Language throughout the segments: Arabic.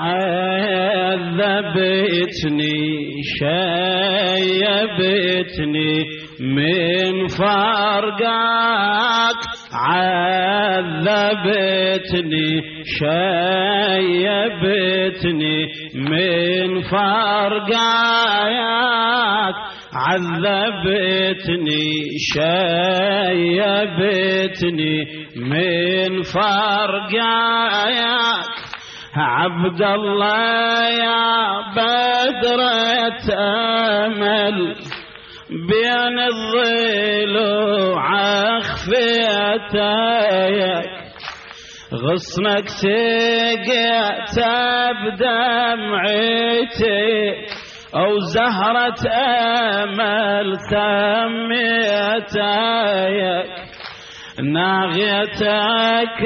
عذبتني شيبتني من فرقك، عذبتني شيبتني من فرقك، عذبتني شيبتني من فرقك. عبد الله يا بدرة أمل بين الضلوع أخفيتك، غصنك سقيت بدمعتي أو زهرة أمل سميتك، ناغيتك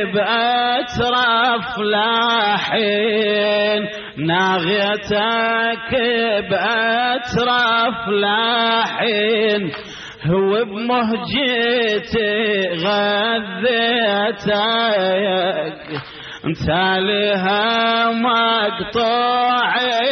بأترف لاحين، ناغيتك بأترف لاحين، هو بمهجتي غذيتك، انت لها مقطوع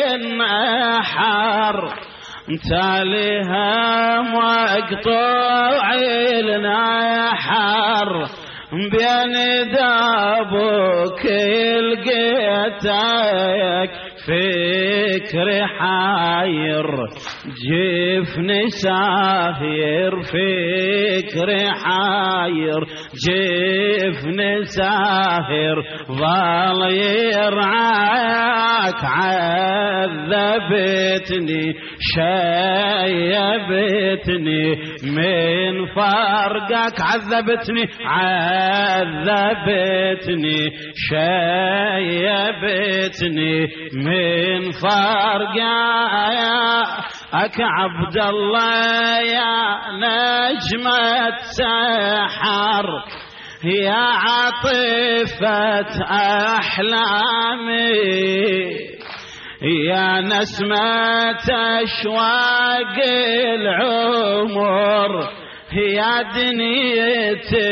النحر، انت لها مقطوع النحر، بين دابك لقيتك، فكري حاير جفني ساهر، فكري حاير جفني ساهر، ظل يرعاك، عذبتني شيبتني من فرقك، عذبتني عذبتني شيبتني من فرقك. عبد الله يا نجمة سحر، يا عاطفة أحلامي، يا نسمة أشواق العمر، يا دنيتي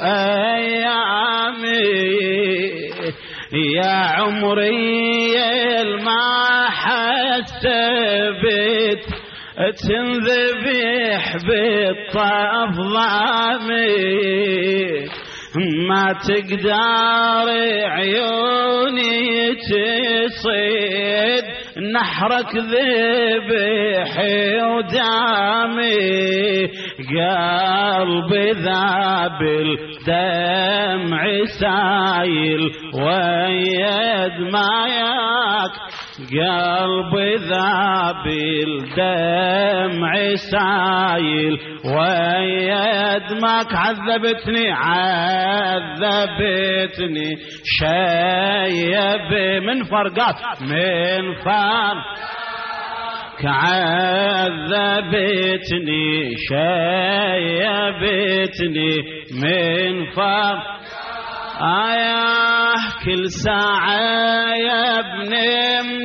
وأيامي، يا عمري الما حسبت تنذبح بالطف ضامي، ما تقدر عيوني تصيد نحرك ذبحي ودامي، قلبي ذاب الدمع سايل ويد ماياك، قلبي ذاب الدمع سايل ويد ماك، عذبتني عذبتني شيب من فرقات من فرقك، عذبتني شيبتني من فرقك. كل ساعة يا ابني من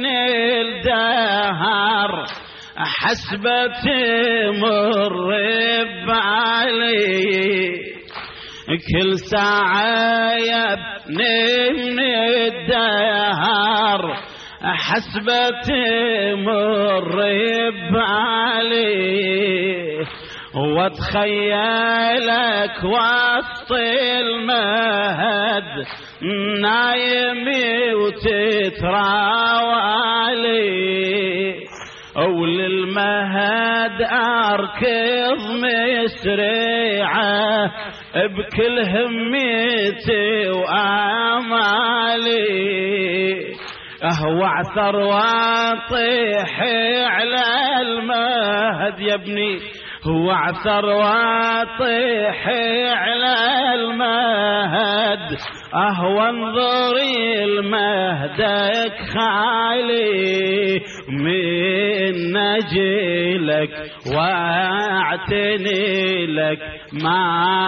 الدهر حسبة مر بعلي، كل ساعة يا ابني من الدهر حسبة مر بعلي، واتخيلك وسط المهد نايمي وتتراولي، وللمهد أركض مسريعة بكل همتي وآمالي، وعثر واطيح على المهد يا ابني، وعثر واطيح على المهد، وانظري المهدك خالي، من نجيلك واعتني لك ما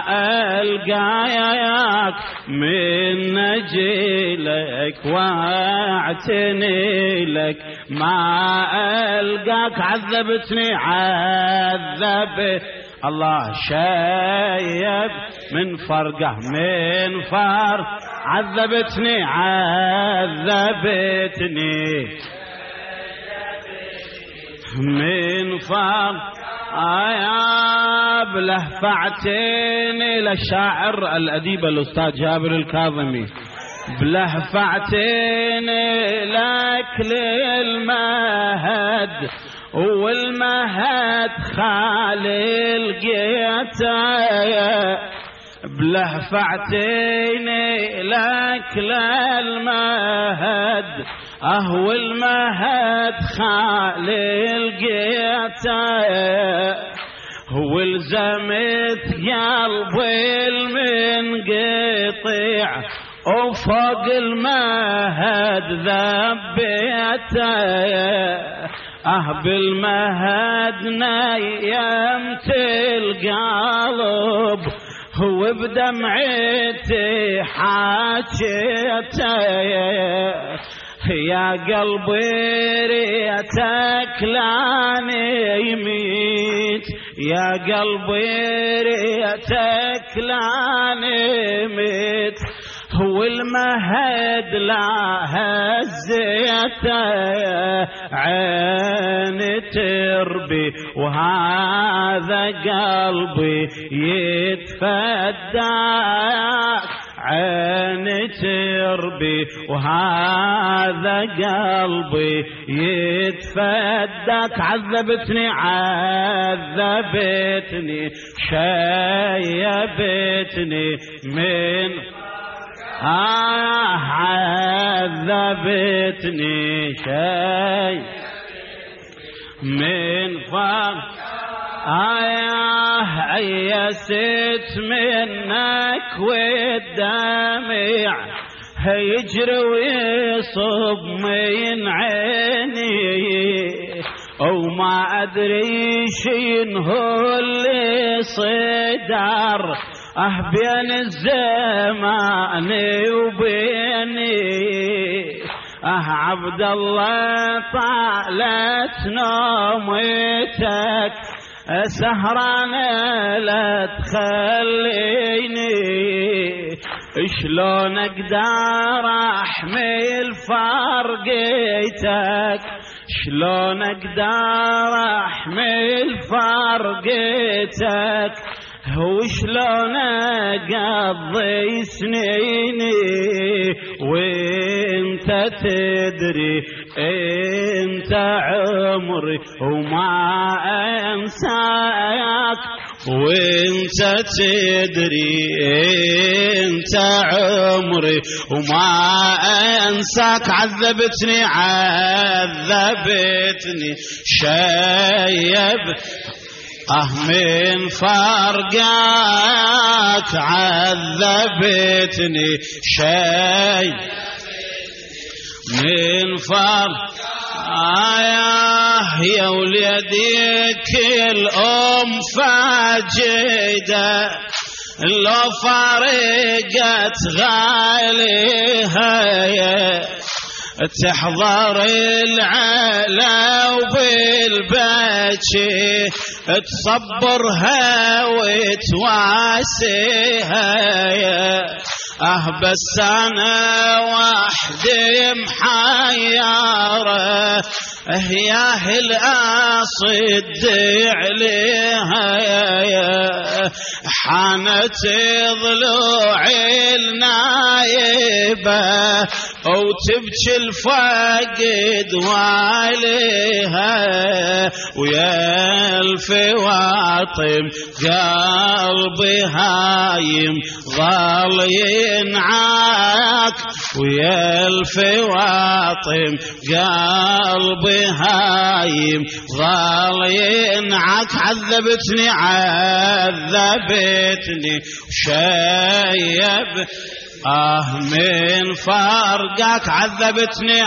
ألقاك، من نجيلك واعتني لك ما ألقاك، عذبتني عذبت الله شايب من فرقه من فرق، عذبتني من فضل بلهفعتين للشاعر الأديب الأستاذ جابر الكاظمي، بلهفعتين لك للمهد والمهد خالي القيتا، بلهفعتين لك للمهد والمهد خالي القيتا، والزمت قلبي المنقطع وفوق المهد ذبيته، بالمهد نيمت القلب وبدمعتي حاجته، يا قلبي ريتك لا يميت، يا قلبي ريتك لا يميت، والمهد لا هزيته، عيني تربي وهذا قلبي يتفداك، عيني تربي وهذا قلبي يتفداك، عذبتني شيبتني من عذبتني شيء من فضل أيست منك والدمع يجري ويصب من عيني، وما أدري شنو اللي صدر بين الزمان وبيني، عبد الله طالت نومتك سهرانة لا تخليني، شلون اقدر احمل فرقتك، شلون اقدر احمل فرقتك، وشلون اقضي سنيني وانت تدري انت عمري وما انساك، وانت تدري انت عمري وما انساك، عذبتني شيبت من فرقك، عذبتني شيء من فرقك، يا وليدك الأم فاجدة لو فارقت غاليها، تحضر العلا وبالبكي تصبرها وتواسيها، بس أنا وحدي محيرة ياه الأصد عليها، حانت ضلوع النايبة وتبكي الفقد واليها، ويا الفواطم قلبي هايم ظل ينعاك، ويا الفواطم قلبي هايم ظل ينعاك، عذبتني شيب من فرقك، عذبتني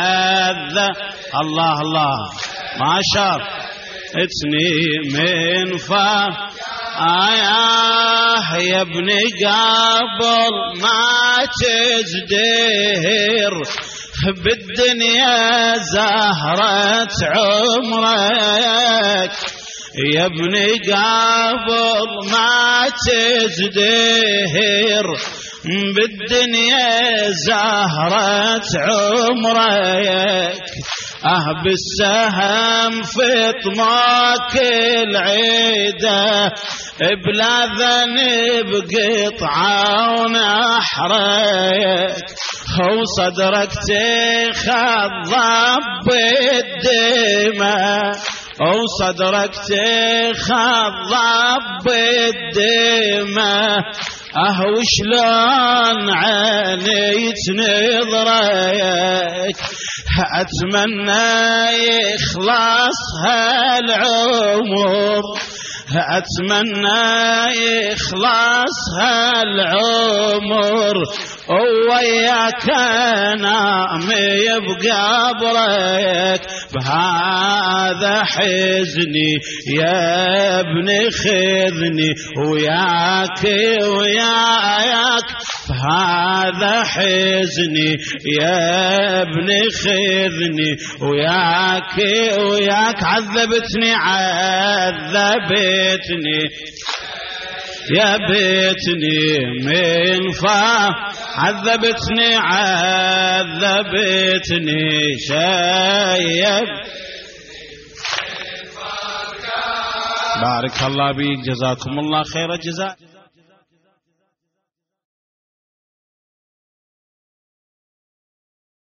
الله الله ما شافتني من فرقك، يا ابني قبل ما تزدهر بالدنيا زهرة عمرك، يا ابني قبل ما تزدهر بالدنيا زهرة عمرك بالسهم في طماك العيدة بلا ذنب قطعة ونحرك وصدرك تخضب بالدماء وصدرك تخضب بالدماء وشلون عيني تنظرك أتمنى يخلص هالعمر أتمنى يخلص هالعمر وياك انام بقبرك بهذا حزني يا ابني خذني وياك بهذا حزني يا ابني خذني وياك عذبتني يا بيتني من عذبتني شايب. بارك الله بيك، جزاكم الله خير الجزاء.